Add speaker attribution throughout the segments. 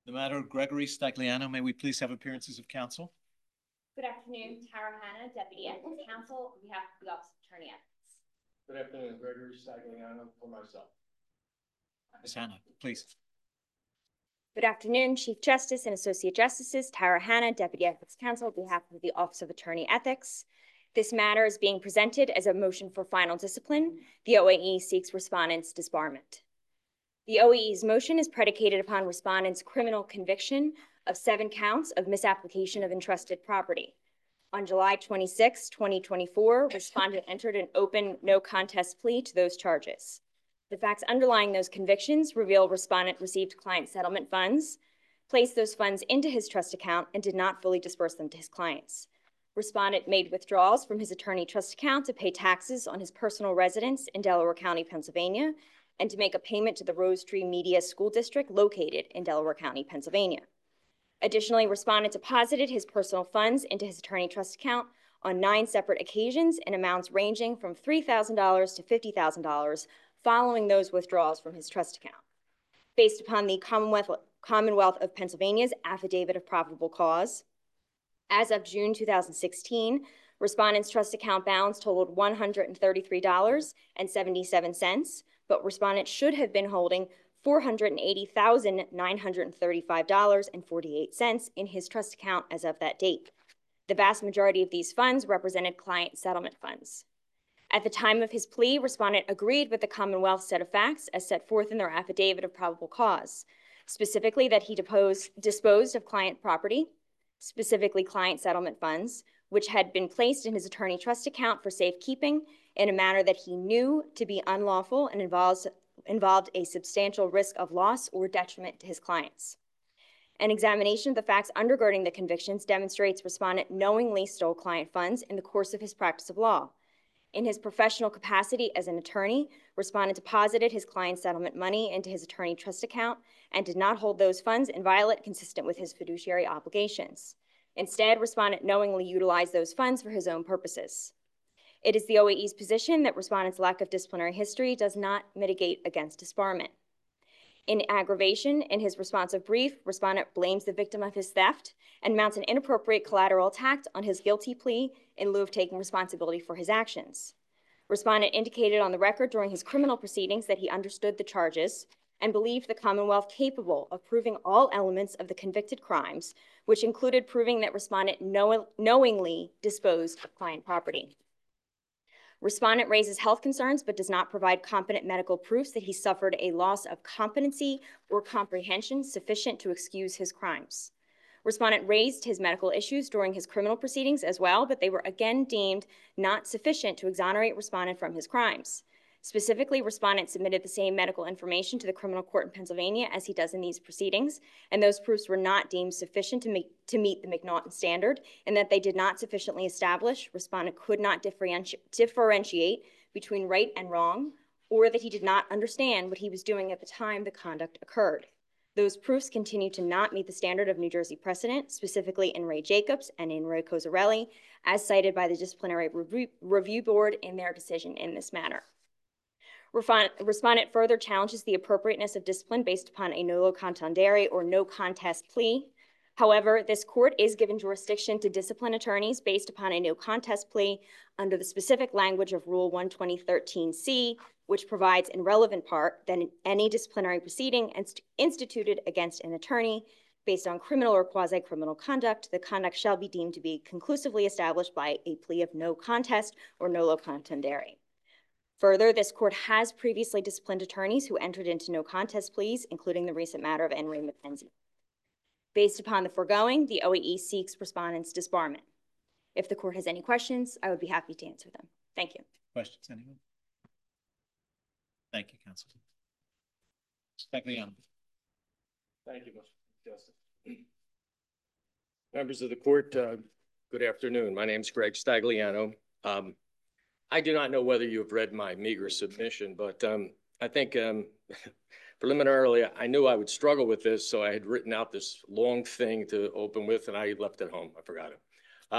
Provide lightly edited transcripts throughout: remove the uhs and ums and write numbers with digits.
Speaker 1: The matter of Gregory Stagliano, may we please have appearances of counsel?
Speaker 2: Good afternoon, Tara Hanna, Deputy Ethics Counsel, on behalf of the Office of Attorney Ethics.
Speaker 3: Good afternoon, Gregory Stagliano for myself.
Speaker 1: Ms. Hanna, please.
Speaker 2: Good afternoon, Chief Justice and Associate Justices, Tara Hanna, Deputy Ethics Counsel, on behalf of the Office of Attorney Ethics. This matter is being presented as a motion for final discipline. The OAE seeks respondent's disbarment. The OAE's motion is predicated upon respondent's criminal conviction of 7 counts of misapplication of entrusted property. On July 26, 2024, respondent entered an open no contest plea to those charges. The facts underlying those convictions reveal respondent received client settlement funds, placed those funds into his trust account, and did not fully disperse them to his clients. Respondent made withdrawals from his attorney trust account to pay taxes on his personal residence in Delaware County, Pennsylvania, and to make a payment to the Rose Tree Media School District located in Delaware County, Pennsylvania. Additionally, respondent deposited his personal funds into his attorney trust account on 9 separate occasions in amounts ranging from $3,000 to $50,000 following those withdrawals from his trust account. Based upon the Commonwealth of Pennsylvania's Affidavit of Probable Cause, as of June 2016, respondent's trust account balance totaled $133.77, but respondent should have been holding $480,935.48 in his trust account as of that date. The vast majority of these funds represented client settlement funds. At the time of his plea, respondent agreed with the Commonwealth's set of facts as set forth in their Affidavit of Probable Cause, specifically that he disposed of client property, specifically client settlement funds, which had been placed in his attorney trust account for safekeeping in a manner that he knew to be unlawful and involved a substantial risk of loss or detriment to his clients. An examination of the facts undergirding the convictions demonstrates respondent knowingly stole client funds in the course of his practice of law. In his professional capacity as an attorney, respondent deposited his client settlement money into his attorney trust account and did not hold those funds inviolate consistent with his fiduciary obligations. Instead, respondent knowingly utilized those funds for his own purposes. It is the OAE's position that respondent's lack of disciplinary history does not mitigate against disbarment. In aggravation, in his responsive brief, respondent blames the victim of his theft and mounts an inappropriate collateral attack on his guilty plea in lieu of taking responsibility for his actions. Respondent indicated on the record during his criminal proceedings that he understood the charges and believed the Commonwealth capable of proving all elements of the convicted crimes, which included proving that respondent knowingly disposed of client property. Respondent raises health concerns but does not provide competent medical proofs that he suffered a loss of competency or comprehension sufficient to excuse his crimes. Respondent raised his medical issues during his criminal proceedings as well, but they were again deemed not sufficient to exonerate respondent from his crimes. Specifically, respondent submitted the same medical information to the criminal court in Pennsylvania as he does in these proceedings, and those proofs were not deemed sufficient to meet the McNaughton standard, and that they did not sufficiently establish respondent could not differentiate between right and wrong, or that he did not understand what he was doing at the time the conduct occurred. Those proofs continue to not meet the standard of New Jersey precedent, specifically in Ray Jacobs and in Ray Cozzarelli, as cited by the Disciplinary Review Board in their decision in this matter. Respondent further challenges the appropriateness of discipline based upon a nolo contendere or no contest plea. However, this court is given jurisdiction to discipline attorneys based upon a no contest plea under the specific language of Rule 120.13c, which provides in relevant part that in any disciplinary proceeding instituted against an attorney based on criminal or quasi-criminal conduct, the conduct shall be deemed to be conclusively established by a plea of no contest or nolo contendere. Further, this court has previously disciplined attorneys who entered into no contest pleas, including the recent matter of N. Ray McKenzie. Based upon the foregoing, the OAE seeks respondent's disbarment. If the court has any questions, I would be happy to answer them. Thank you.
Speaker 1: Questions, anyone? Thank you, counsel. Stagliano.
Speaker 3: Thank you, Mr. Justice. Members of the court, good afternoon. My name is Greg Stagliano. I do not know whether you have read my meager submission, but I think preliminarily I knew I would struggle with this, so I had written out this long thing to open with, and I left it home. I forgot it.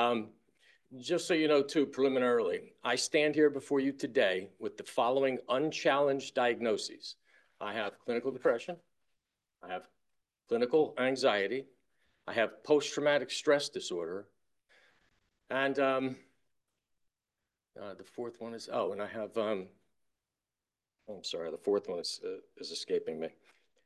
Speaker 3: Just so you know, too, preliminarily, I stand here before you today with the following unchallenged diagnoses. I have clinical depression, I have clinical anxiety. I have post-traumatic stress disorder. And the fourth one is, oh, and I have, I'm sorry, the fourth one is escaping me.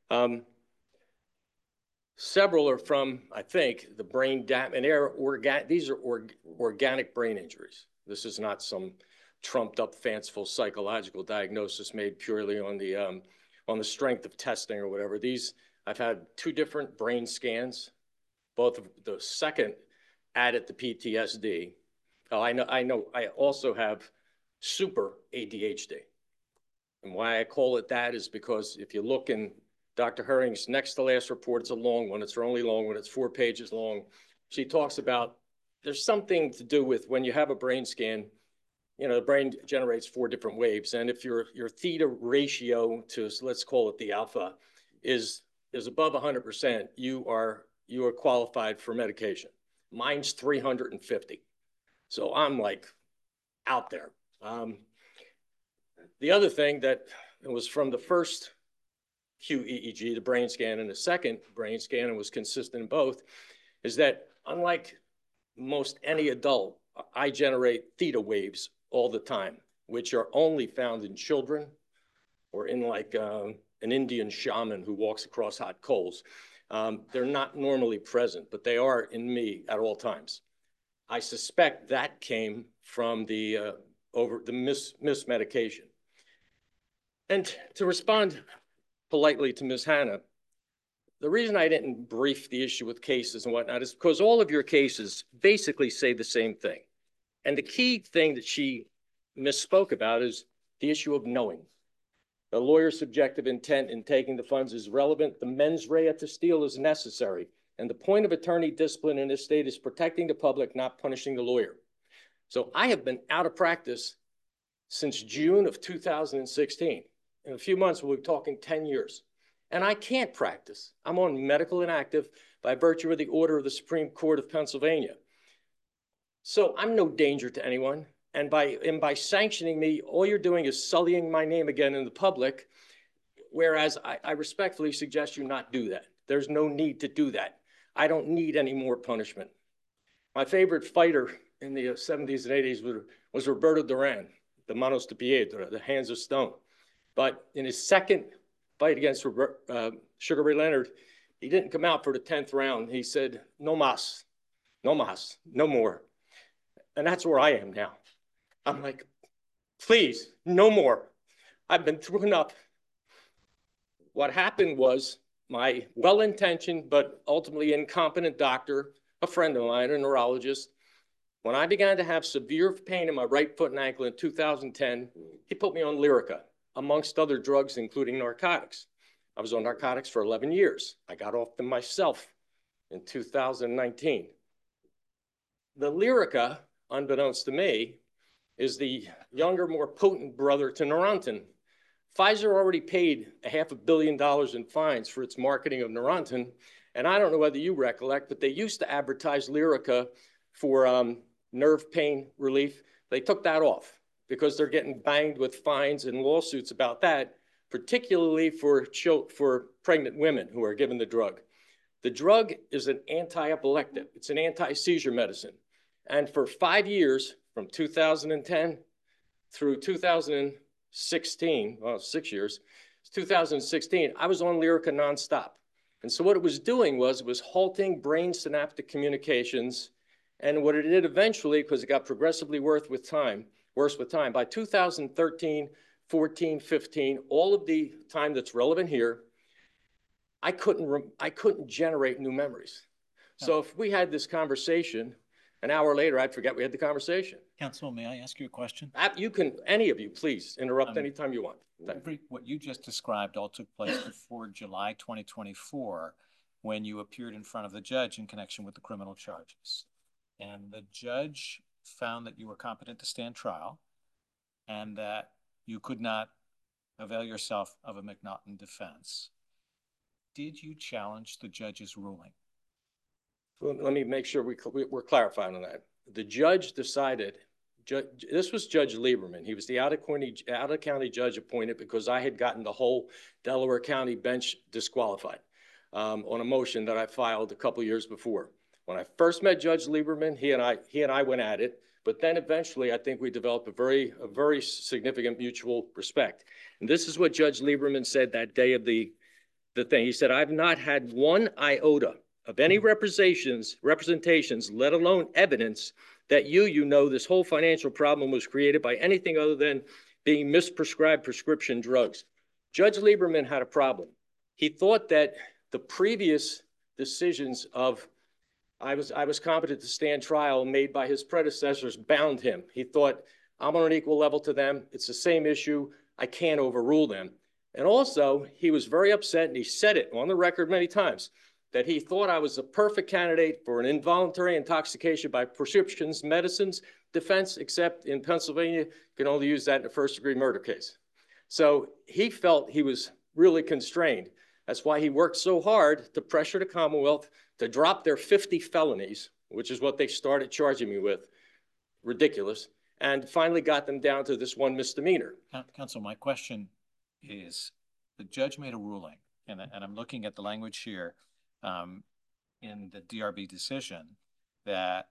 Speaker 3: Several are from, I think, the brain damage, and these are organic brain injuries. This is not some trumped up, fanciful psychological diagnosis made purely on the strength of testing or whatever. These, I've had 2 different brain scans. Both of the second added to PTSD. Oh, I know. I also have super ADHD. And why I call it that is because if you look in Dr. Herring's next to last report, it's a long one. It's her only long one. It's 4 pages long. She talks about there's something to do with when you have a brain scan, you know, the brain generates 4 different waves. And if your theta ratio to, let's call it the alpha, is above 100%, you are qualified for medication. Mine's 350. So I'm like out there. The other thing that was from the first QEEG, the brain scan, and the second brain scan, and was consistent in both, is that unlike most any adult, I generate theta waves all the time, which are only found in children or in like an Indian shaman who walks across hot coals. They're not normally present, but they are in me at all times. I suspect that came from the mismedication. And to respond politely to Ms. Hanna, the reason I didn't brief the issue with cases and whatnot is because all of your cases basically say the same thing. And the key thing that she misspoke about is the issue of knowing. The lawyer's subjective intent in taking the funds is relevant. The mens rea to steal is necessary. And the point of attorney discipline in this state is protecting the public, not punishing the lawyer. So I have been out of practice since June of 2016. In a few months, we'll be talking 10 years. And I can't practice. I'm on medical inactive by virtue of the order of the Supreme Court of Pennsylvania. So I'm no danger to anyone. And by sanctioning me, all you're doing is sullying my name again in the public, whereas I respectfully suggest you not do that. There's no need to do that. I don't need any more punishment. My favorite fighter in the 70s and 80s was Roberto Duran, the Manos de Piedra, the Hands of Stone. But in his second fight against Sugar Ray Leonard, he didn't come out for the 10th round. He said, no mas, no mas, no more. And that's where I am now. I'm like, please, no more. I've been through enough. What happened was my well-intentioned but ultimately incompetent doctor, a friend of mine, a neurologist, when I began to have severe pain in my right foot and ankle in 2010, he put me on Lyrica, amongst other drugs, including narcotics. I was on narcotics for 11 years. I got off them myself in 2019. The Lyrica, unbeknownst to me, is the younger, more potent brother to Neurontin. Pfizer already paid $500 million in fines for its marketing of Neurontin. And I don't know whether you recollect, but they used to advertise Lyrica for nerve pain relief. They took that off because they're getting banged with fines and lawsuits about that, particularly for pregnant women who are given the drug. The drug is an anti-epileptic. It's an anti-seizure medicine. And for 5 years, from 2010 through 2016, well, 6 years, 2016, I was on Lyrica nonstop. And so what it was doing was it was halting brain synaptic communications. And what it did eventually, because it got progressively worse with time, by 2013, 14, 15, all of the time that's relevant here, I couldn't generate new memories. No. So if we had this conversation, an hour later, I'd forget we had the conversation.
Speaker 1: Counsel, may I ask you a question?
Speaker 3: You can, any of you, please interrupt anytime you want.
Speaker 1: What you just described all took place before July 2024, when you appeared in front of the judge in connection with the criminal charges. And the judge found that you were competent to stand trial and that you could not avail yourself of a McNaughton defense. Did you challenge the judge's ruling?
Speaker 3: Well, let me make sure we're clarifying on that. The judge decided, this was Judge Lieberman. He was the out-of-county judge appointed because I had gotten the whole Delaware County bench disqualified. on a motion that I filed a couple years before. When I first met Judge Lieberman, he and I went at it, but then eventually I think we developed a very significant mutual respect. And this is what Judge Lieberman said that day of the thing. He said, "I've not had one iota of any representations, let alone evidence that you know this whole financial problem was created by anything other than being misprescribed prescription drugs." Judge Lieberman had a problem. He thought that the previous decisions of I was competent to stand trial made by his predecessors bound him. He thought, I'm on an equal level to them. It's the same issue. I can't overrule them. And also, he was very upset, and he said it on the record many times, that he thought I was a perfect candidate for an involuntary intoxication by prescriptions, medicines defense, except in Pennsylvania, you can only use that in a first-degree murder case. So he felt he was really constrained. That's why he worked so hard to pressure the Commonwealth to drop their 50 felonies, which is what they started charging me with, ridiculous, and finally got them down to this one misdemeanor.
Speaker 1: Counsel, my question is, the judge made a ruling, and I'm looking at the language here in the DRB decision, that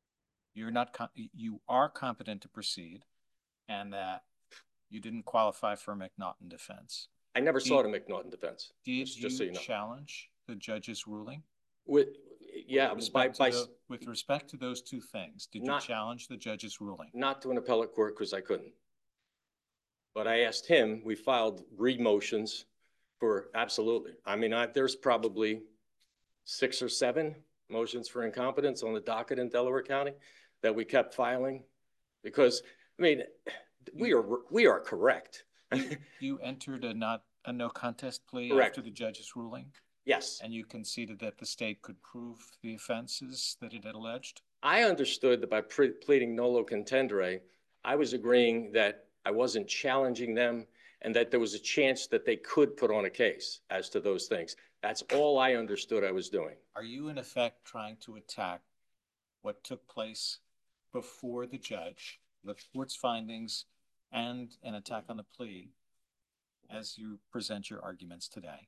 Speaker 1: you are competent to proceed, and that you didn't qualify for a McNaughton defense.
Speaker 3: I never sought a McNaughton defense.
Speaker 1: Did
Speaker 3: just so you know.
Speaker 1: Challenge the judge's ruling?
Speaker 3: With
Speaker 1: respect to those two things, did you challenge the judge's ruling?
Speaker 3: Not to an appellate court, because I couldn't. But I asked him, we filed re-motions for absolutely. I mean, there's probably 6 or 7 motions for incompetence on the docket in Delaware County that we kept filing, because, I mean, we are correct.
Speaker 1: You entered a no contest plea
Speaker 3: Correct.
Speaker 1: After the judge's ruling?
Speaker 3: Yes.
Speaker 1: And you conceded that the state could prove the offenses that it had alleged?
Speaker 3: I understood that by pleading nolo contendere, I was agreeing that I wasn't challenging them and that there was a chance that they could put on a case as to those things. That's all I understood I was doing.
Speaker 1: Are you, in effect, trying to attack what took place before the judge, the court's findings, and an attack on the plea as you present your arguments today?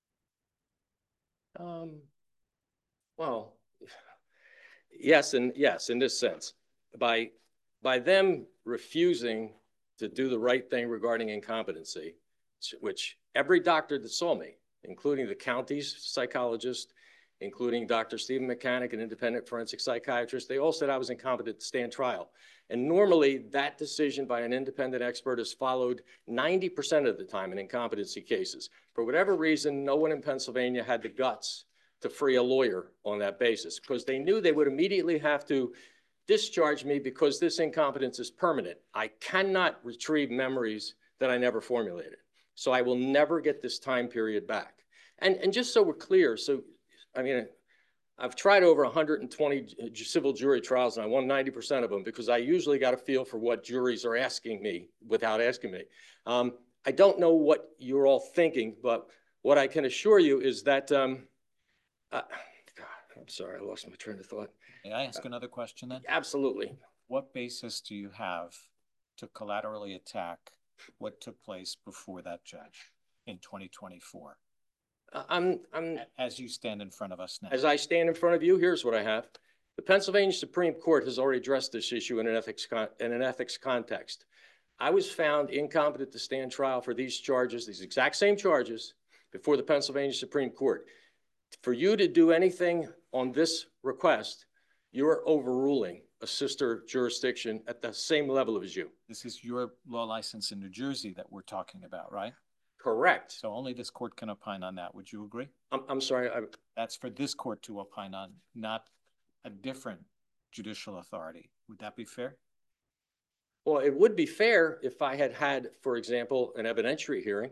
Speaker 3: Well, yes, in this sense. By them refusing to do the right thing regarding incompetency, which every doctor that saw me, including the county's psychologist, including Dr. Stephen Mechanic, an independent forensic psychiatrist, they all said I was incompetent to stand trial. And normally that decision by an independent expert is followed 90% of the time in incompetency cases. For whatever reason, no one in Pennsylvania had the guts to free a lawyer on that basis, because they knew they would immediately have to discharge me because this incompetence is permanent. I cannot retrieve memories that I never formulated. So I will never get this time period back. And just so we're clear, so, I mean, I've tried over 120 civil jury trials, and I won 90% of them because I usually got a feel for what juries are asking me without asking me. I don't know what you're all thinking, but what I can assure you is that, God, I'm sorry, I lost my train of thought.
Speaker 1: May I ask another question then?
Speaker 3: Absolutely.
Speaker 1: What basis do you have to collaterally attack what took place before that judge in 2024? As you stand in front of us now.
Speaker 3: As I stand in front of you, here's what I have. The Pennsylvania Supreme Court has already addressed this issue in an ethics context. I was found incompetent to stand trial for these charges, these exact same charges, before the Pennsylvania Supreme Court. For you to do anything on this request, you're overruling a sister jurisdiction at the same level as you.
Speaker 1: This is your law license in New Jersey that we're talking about, right?
Speaker 3: Correct.
Speaker 1: So only this court can opine on that. Would you agree?
Speaker 3: I'm sorry.
Speaker 1: That's for this court to opine on, not a different judicial authority. Would that be fair?
Speaker 3: Well, it would be fair if I had, for example, an evidentiary hearing.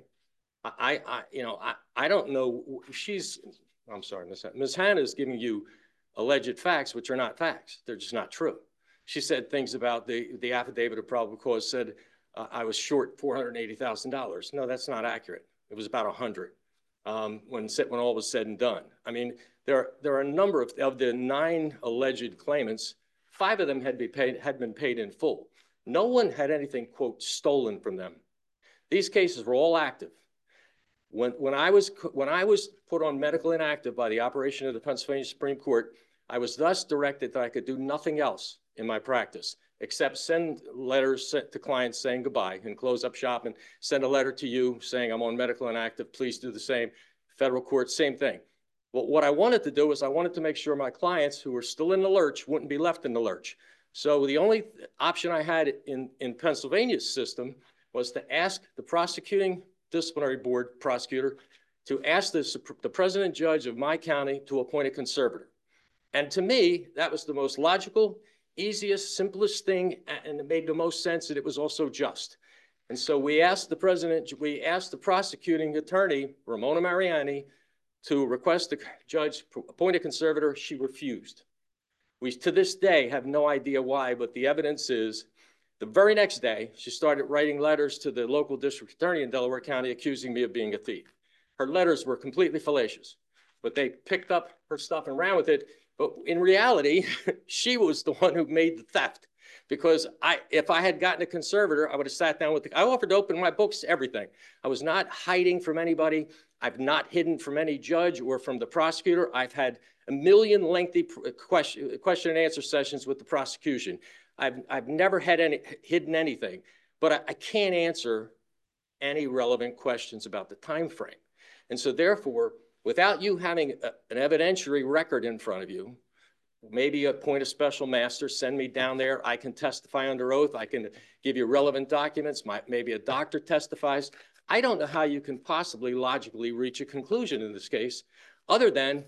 Speaker 3: I don't know. I'm sorry, Ms. Hannah is giving you alleged facts, which are not facts. They're just not true. She said things about the affidavit of probable cause said I was short $480,000. No, that's not accurate. It was about 100 when all was said and done. I mean, there are a number of the 9 alleged claimants. 5 of them had been paid in full. No one had anything, quote, stolen from them. These cases were all active. When I was put on medical inactive by the operation of the Pennsylvania Supreme Court, I was thus directed that I could do nothing else in my practice except send letters to clients saying goodbye and close up shop, and send a letter to you saying I'm on medical inactive, please do the same. Federal court, same thing. But what I wanted to do is I wanted to make sure my clients who were still in the lurch wouldn't be left in the lurch. So the only option I had in Pennsylvania's system was to ask the prosecuting disciplinary board prosecutor to ask the president judge of my county to appoint a conservator. And to me, that was the most logical, easiest, simplest thing, and it made the most sense, and it was also just. And so we asked the prosecuting attorney, Ramona Mariani, to request the judge appoint a conservator. She refused. We, to this day, have no idea why, but the evidence is the very next day, she started writing letters to the local district attorney in Delaware County accusing me of being a thief. Her letters were completely fallacious, but they picked up her stuff and ran with it. But in reality, she was the one who made the theft, because if I had gotten a conservator, I would have sat down with I offered to open my books, everything. I was not hiding from anybody. I've not hidden from any judge or from the prosecutor. I've had a million lengthy question and answer sessions with the prosecution. I've never had hidden anything, but I can't answer any relevant questions about the time frame. And so therefore, without you having an evidentiary record in front of you, maybe appoint a special master, send me down there. I can testify under oath. I can give you relevant documents. Maybe a doctor testifies. I don't know how you can possibly logically reach a conclusion in this case, other than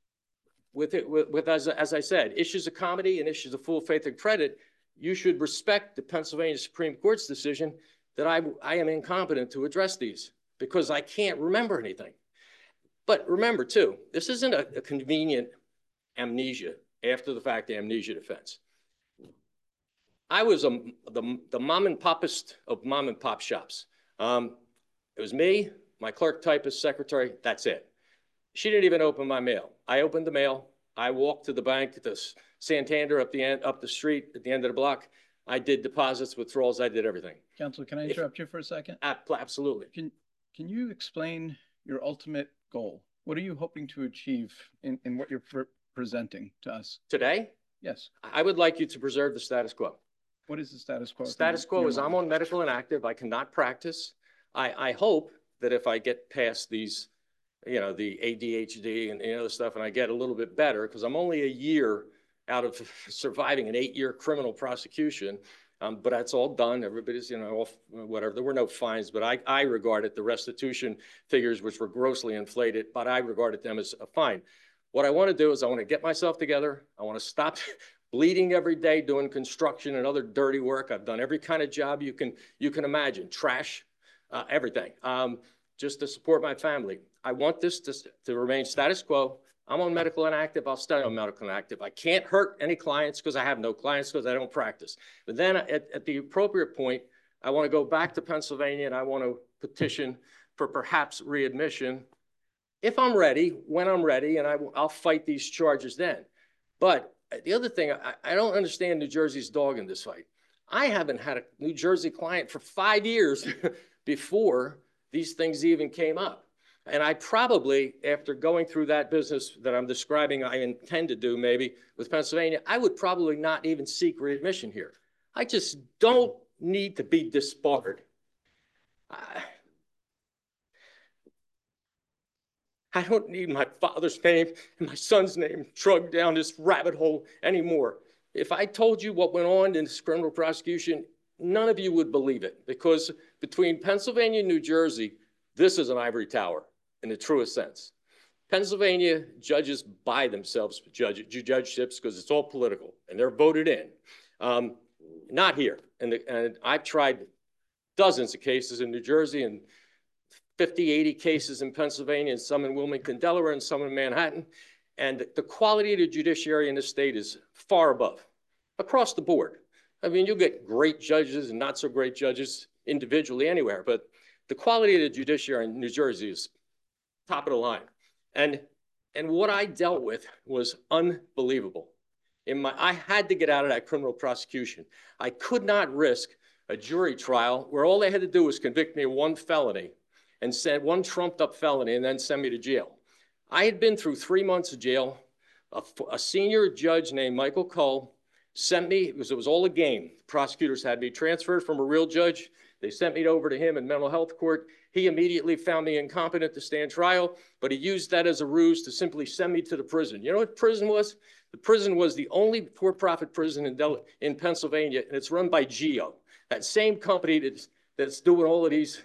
Speaker 3: as I said, issues of comedy and issues of full faith and credit. You should respect the Pennsylvania Supreme Court's decision that I am incompetent to address these because I can't remember anything. But remember, too, this isn't a convenient amnesia, after the fact amnesia defense. I was the mom and popist of mom and pop shops. It was me, my clerk, typist, secretary, that's it. She didn't even open my mail. I opened the mail. I walked to the bank, the Santander up the street at the end of the block. I did deposits, withdrawals, I did everything.
Speaker 4: Counselor, can I interrupt you for a second?
Speaker 3: Absolutely.
Speaker 4: Can you explain your ultimate goal? What are you hoping to achieve in what you're presenting to us?
Speaker 3: Today?
Speaker 4: Yes.
Speaker 3: I would like you to preserve the status quo.
Speaker 4: What is the status quo?
Speaker 3: Status quo is I'm on medical inactive. I cannot practice. I hope that if I get past these, you know, the ADHD and other stuff, and I get a little bit better, because I'm only a year out of surviving an 8-year criminal prosecution, but that's all done. Everybody's, you know, off, whatever. There were no fines, but I regarded the restitution figures, which were grossly inflated, but I regarded them as a fine. What I want to do is I want to get myself together. I want to stop bleeding every day doing construction and other dirty work. I've done every kind of job you can imagine, trash, everything, just to support my family. I want this to remain status quo. I'm on medical inactive. I'll stay on medical inactive. I can't hurt any clients because I have no clients because I don't practice. But then at the appropriate point, I want to go back to Pennsylvania and I want to petition for perhaps readmission if I'm ready, when I'm ready, and I'll fight these charges then. But the other thing, I don't understand New Jersey's dog in this fight. I haven't had a New Jersey client for 5 years before these things even came up. And I probably, after going through that business that I'm describing, I intend to do maybe with Pennsylvania, I would probably not even seek readmission here. I just don't need to be disbarred. I don't need my father's name and my son's name drugged down this rabbit hole anymore. If I told you what went on in this criminal prosecution, none of you would believe it, because between Pennsylvania and New Jersey, this is an ivory tower in the truest sense. Pennsylvania judges buy themselves judgeships because it's all political and they're voted in. Not here. And I've tried dozens of cases in New Jersey and 50, 80 cases in Pennsylvania, and some in Wilmington, Delaware, and some in Manhattan. And the quality of the judiciary in this state is far above, across the board. I mean, you'll get great judges and not so great judges individually anywhere, but the quality of the judiciary in New Jersey is top of the line. And what I dealt with was unbelievable. I had to get out of that criminal prosecution. I could not risk a jury trial where all they had to do was convict me of one felony and said one trumped up felony and then send me to jail. I had been through 3 months of jail. A senior judge named Michael Cole sent me, it was all a game. Prosecutors had me transferred from a real judge. They sent me over to him in mental health court. He immediately found me incompetent to stand trial, but he used that as a ruse to simply send me to the prison. You know what prison was? The prison was the only for-profit prison in Pennsylvania, and it's run by GEO, that same company that's doing all of these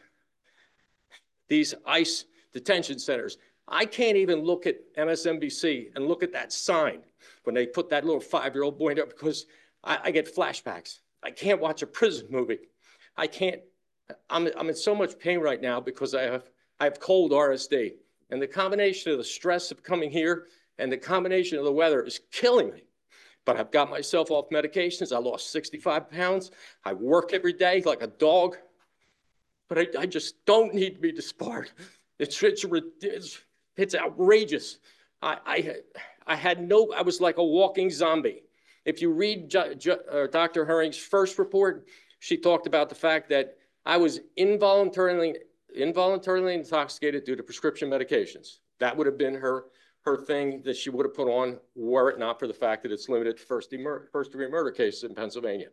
Speaker 3: ICE detention centers. I can't even look at MSNBC and look at that sign when they put that little 5-year-old boy there because I get flashbacks. I can't watch a prison movie. I can't. I'm in so much pain right now because I have cold RSD, and the combination of the stress of coming here and the combination of the weather is killing me. But I've got myself off medications. I lost 65 pounds. I work every day like a dog, but I just don't need to be disbarred. It's outrageous. I was like a walking zombie. If you read Dr. Herring's first report, she talked about the fact that I was involuntarily intoxicated due to prescription medications. That would have been her thing that she would have put on were it not for the fact that it's limited to first-degree murder cases in Pennsylvania.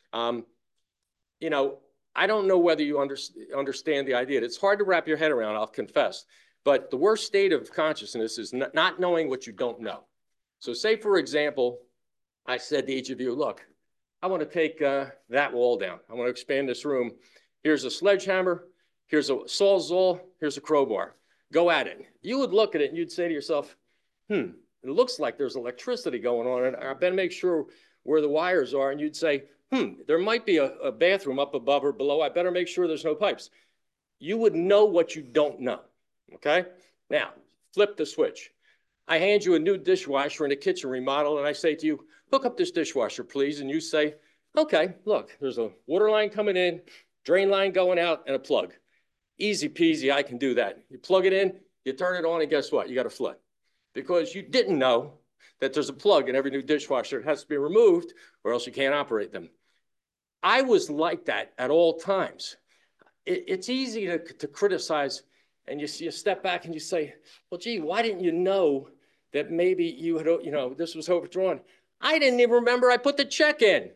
Speaker 3: You know, I don't know whether you understand the idea. It's hard to wrap your head around, I'll confess. But the worst state of consciousness is not knowing what you don't know. So say, for example, I said to each of you, look, I want to take that wall down. I want to expand this room. Here's a sledgehammer. Here's a sawzall. Here's a crowbar. Go at it. You would look at it and you'd say to yourself, it looks like there's electricity going on. And I better make sure where the wires are. And you'd say, there might be a bathroom up above or below. I better make sure there's no pipes. You would know what you don't know. Okay? Now, flip the switch. I hand you a new dishwasher in a kitchen remodel, and I say to you, hook up this dishwasher, please. And you say, okay, look, there's a water line coming in, drain line going out, and a plug. Easy peasy, I can do that. You plug it in, you turn it on, and guess what? You got a flood. Because you didn't know that there's a plug in every new dishwasher. It has to be removed, or else you can't operate them. I was like that at all times. It's easy to criticize, and you step back and you say, well, gee, why didn't you know that maybe you had, this was overdrawn? I didn't even remember I put the check in.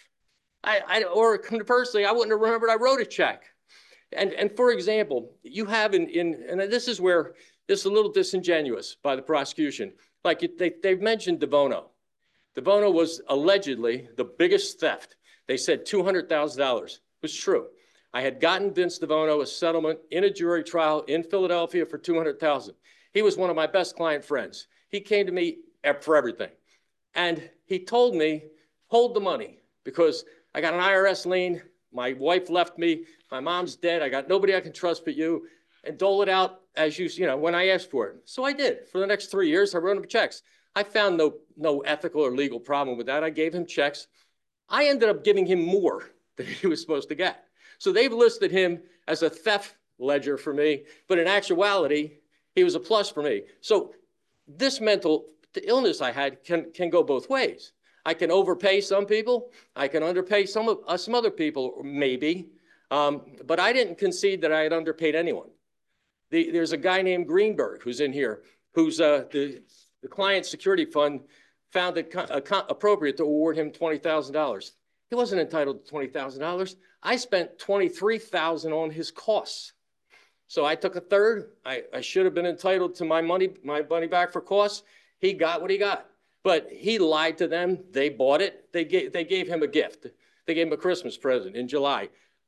Speaker 3: Or conversely, I wouldn't have remembered I wrote a check. And for example, you have and this is where this is a little disingenuous by the prosecution. Like they've mentioned DeBono. DeBono was allegedly the biggest theft. They said $200,000. It was true. I had gotten Vince DeBono a settlement in a jury trial in Philadelphia for $200,000. He was one of my best client friends. He came to me for everything. And he told me, hold the money because I got an IRS lien. My wife left me. My mom's dead. I got nobody I can trust but you. And dole it out as when I asked for it. So I did. For the next 3 years, I wrote him checks. I found no ethical or legal problem with that. I gave him checks. I ended up giving him more than he was supposed to get. So they've listed him as a theft ledger for me, but in actuality, he was a plus for me. So this mental illness I had can go both ways. I can overpay some people. I can underpay some other people, maybe. But I didn't concede that I had underpaid anyone. There's a guy named Greenberg who's in here, who's the client security fund found it appropriate to award him $20,000. He wasn't entitled to $20,000. I spent $23,000 on his costs. So I took a third. I should have been entitled to my money back for costs. He got what he got. But he lied to them. They bought it. They gave him a gift. They gave him a Christmas present in July.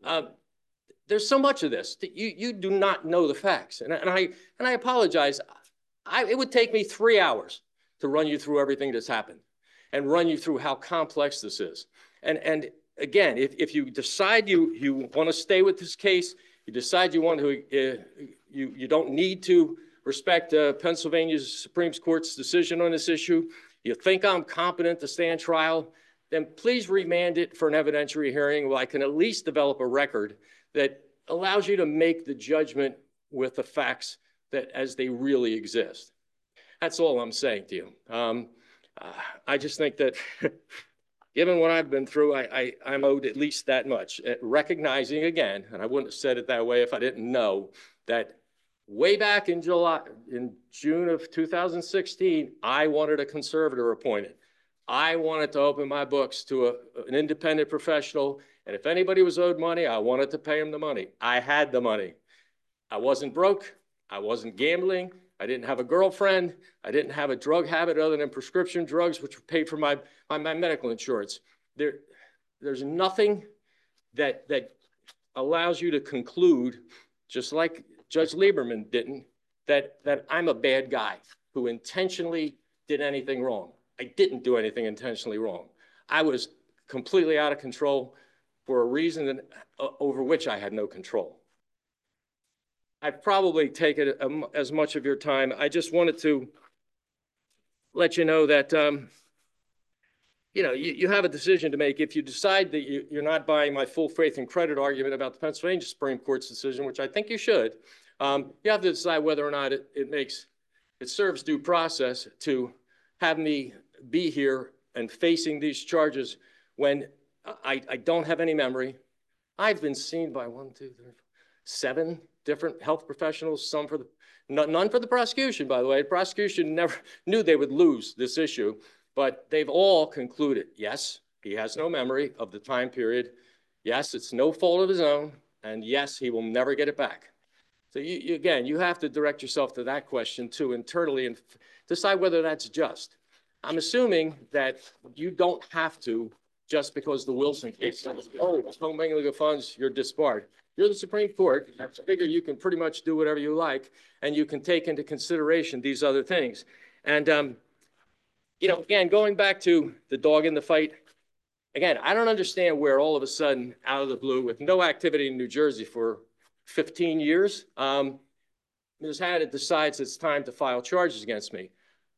Speaker 3: There's so much of this that you do not know the facts. And I apologize. It would take me 3 hours to run you through everything that's happened and run you through how complex this is. And again, if you decide you want to stay with this case, you decide you want to, you don't need to respect Pennsylvania's Supreme Court's decision on this issue, you think I'm competent to stand trial, then please remand it for an evidentiary hearing where I can at least develop a record that allows you to make the judgment with the facts that as they really exist. That's all I'm saying to you. I just think that given what I've been through, I'm owed at least that much. Recognizing again, and I wouldn't have said it that way if I didn't know, that way back in June of 2016, I wanted a conservator appointed. I wanted to open my books to an independent professional, and if anybody was owed money, I wanted to pay him the money. I had the money. I wasn't broke. I wasn't gambling. I didn't have a girlfriend. I didn't have a drug habit other than prescription drugs, which were paid for my medical insurance. There's nothing that allows you to conclude, just like Judge Lieberman didn't, that I'm a bad guy who intentionally did anything wrong. I didn't do anything intentionally wrong. I was completely out of control for a reason over which I had no control. I've probably taken as much of your time. I just wanted to let you know that you have a decision to make. If you decide that you're not buying my full faith and credit argument about the Pennsylvania Supreme Court's decision, which I think you should, you have to decide whether or not it serves due process to have me be here and facing these charges when I don't have any memory. I've been seen by 7 different health professionals, none for the prosecution, by the way. The prosecution never knew they would lose this issue, but they've all concluded, yes, he has no memory of the time period. Yes, it's no fault of his own. And yes, he will never get it back. So again, you have to direct yourself to that question too internally and decide whether that's just. I'm assuming that you don't have to, just because the Wilson case says, oh, it's commingling of funds, you're disbarred. You're the Supreme Court. I figure you can pretty much do whatever you like, and you can take into consideration these other things. And, again, going back to the dog in the fight, again, I don't understand where all of a sudden, out of the blue, with no activity in New Jersey for 15 years, Ms. Haddad decides it's time to file charges against me.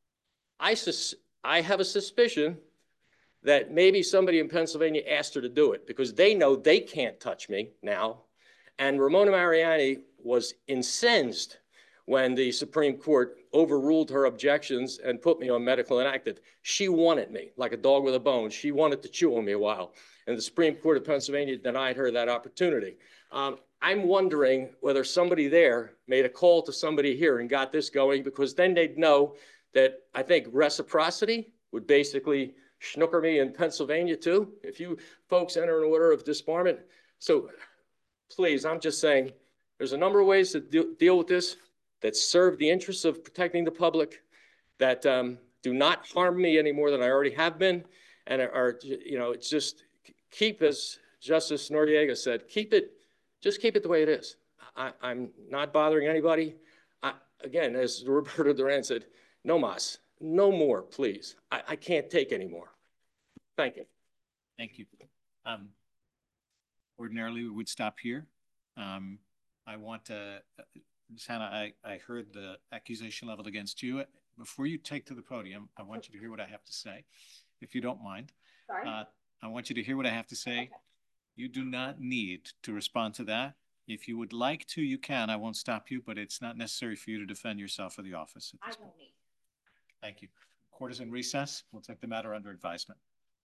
Speaker 3: I have a suspicion that maybe somebody in Pennsylvania asked her to do it because they know they can't touch me now. And Ramona Mariani was incensed when the Supreme Court overruled her objections and put me on medical inactive. She wanted me like a dog with a bone. She wanted to chew on me a while. And the Supreme Court of Pennsylvania denied her that opportunity. I'm wondering whether somebody there made a call to somebody here and got this going, because then they'd know that I think reciprocity would basically snooker me in Pennsylvania too, if you folks enter an order of disbarment. So please, I'm just saying, there's a number of ways to deal with this that serve the interests of protecting the public, that do not harm me any more than I already have been, and it's just keep, as Justice Noriega said, just keep it the way it is. I'm not bothering anybody. Again, as Roberto Duran said, no mas, no more, please. I can't take any more. Thank you.
Speaker 1: Thank you. Ordinarily, we would stop here. I want to, Ms. Hannah, I heard the accusation leveled against you. Before you take to the podium, I want you to hear what I have to say, if you don't mind.
Speaker 2: Sorry?
Speaker 1: I want you to hear what I have to say. Okay. You do not need to respond to that. If you would like to, you can. I won't stop you, but it's not necessary for you to defend yourself or the office. I won't need. Thank you. Court is in recess. We'll take the matter under advisement.